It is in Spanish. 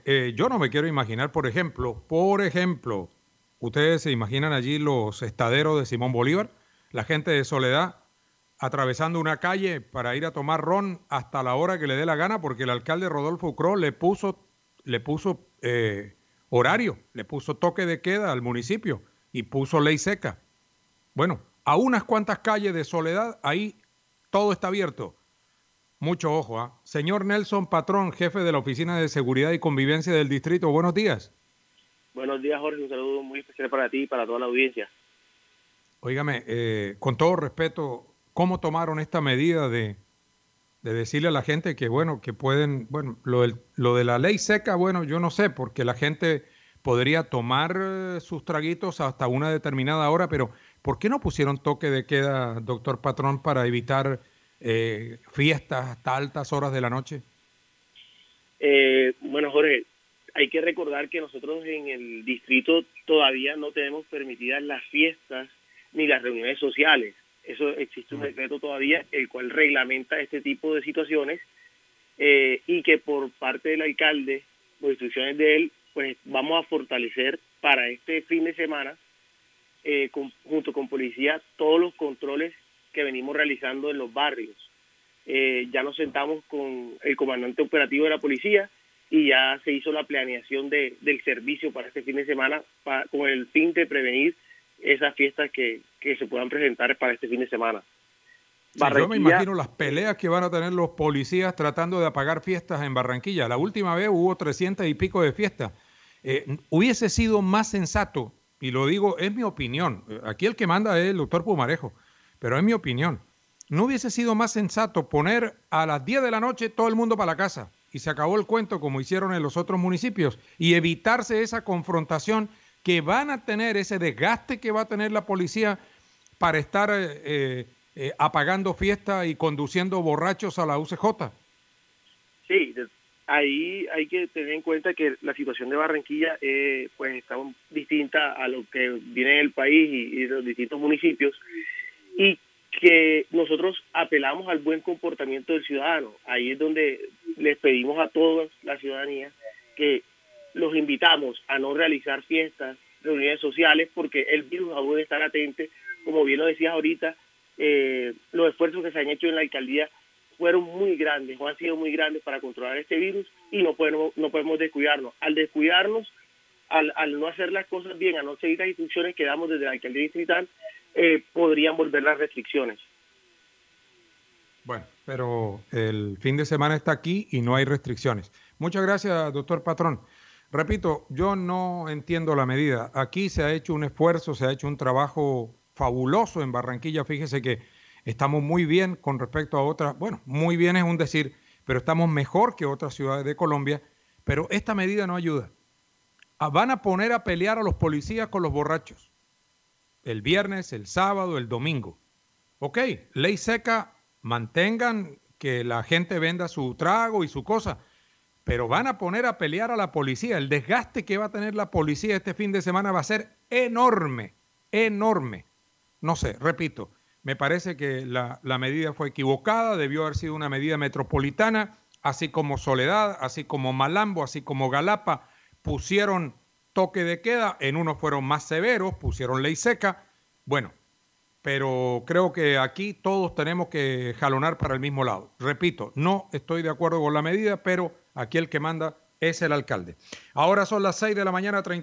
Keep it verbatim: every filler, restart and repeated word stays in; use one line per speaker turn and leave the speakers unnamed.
Eh, yo no me quiero imaginar, por ejemplo, por ejemplo, ustedes se imaginan allí los estaderos de Simón Bolívar, la gente de Soledad atravesando una calle para ir a tomar ron hasta la hora que le dé la gana, porque el alcalde Rodolfo Ucró le puso, le puso eh, horario, le puso toque de queda al municipio y puso ley seca. Bueno, a unas cuantas calles de Soledad, ahí todo está abierto. Mucho ojo, ¿ah? Señor Nelson Patrón, jefe de la Oficina de Seguridad y Convivencia del Distrito, buenos días.
Buenos días, Jorge. Un saludo muy especial para ti y para toda la audiencia.
Óigame, eh, con todo respeto, ¿cómo tomaron esta medida de, de decirle a la gente que, bueno, que pueden, bueno, lo, del, lo de la ley seca, bueno, yo no sé, porque la gente podría tomar eh, sus traguitos hasta una determinada hora, pero ¿por qué no pusieron toque de queda, doctor Patrón, para evitar eh, fiestas hasta altas horas de la noche?
Eh, bueno, Jorge, hay que recordar que nosotros en el distrito todavía no tenemos permitidas las fiestas ni las reuniones sociales. Eso existe un decreto todavía, el cual reglamenta este tipo de situaciones eh, y que por parte del alcalde, por instrucciones de él, pues vamos a fortalecer para este fin de semana, eh, con, junto con policía, todos los controles que venimos realizando en los barrios. Eh, ya nos sentamos con el comandante operativo de la policía y ya se hizo la planeación de, del servicio para este fin de semana pa, con el fin de prevenir esas fiestas que, que se puedan presentar para este fin de semana.
Sí, yo me imagino las peleas que van a tener los policías tratando de apagar fiestas en Barranquilla. La última vez hubo trescientas y pico de fiestas. Eh, hubiese sido más sensato, y lo digo, es mi opinión, aquí el que manda es el doctor Pumarejo, pero es mi opinión, no hubiese sido más sensato poner a las diez de la noche todo el mundo para la casa y se acabó el cuento como hicieron en los otros municipios y evitarse esa confrontación que van a tener, ese desgaste que va a tener la policía para estar eh, eh, apagando fiestas y conduciendo borrachos a la U C J.
Sí, ahí hay que tener en cuenta que la situación de Barranquilla eh, pues está distinta a lo que viene en el país y, y los distintos municipios, y que nosotros apelamos al buen comportamiento del ciudadano. Ahí es donde les pedimos a toda la ciudadanía que los invitamos a no realizar fiestas, reuniones sociales, porque el virus aún está latente. Como bien lo decías ahorita, eh, los esfuerzos que se han hecho en la alcaldía fueron muy grandes o han sido muy grandes para controlar este virus y no podemos, no podemos descuidarnos. Al descuidarnos, al, al no hacer las cosas bien, a no seguir las instrucciones que damos desde la alcaldía distrital, eh, podrían volver las restricciones.
Bueno, pero el fin de semana está aquí y no hay restricciones. Muchas gracias, doctor Patrón. Repito, yo no entiendo la medida. Aquí se ha hecho un esfuerzo, se ha hecho un trabajo fabuloso en Barranquilla. Fíjese que estamos muy bien con respecto a otras, bueno, muy bien es un decir, pero estamos mejor que otras ciudades de Colombia, pero esta medida no ayuda. Ah, van a poner a pelear a los policías con los borrachos. El viernes, el sábado, el domingo. Ok, ley seca, mantengan que la gente venda su trago y su cosa, pero van a poner a pelear a la policía. El desgaste que va a tener la policía este fin de semana va a ser enorme, enorme. No sé, repito, me parece que la, la medida fue equivocada, debió haber sido una medida metropolitana, así como Soledad, así como Malambo, así como Galapa, pusieron toque de queda, en unos fueron más severos, pusieron ley seca. Bueno, pero creo que aquí todos tenemos que jalonar para el mismo lado. Repito, no estoy de acuerdo con la medida, pero aquí el que manda es el alcalde. Ahora son las seis de la mañana, treinta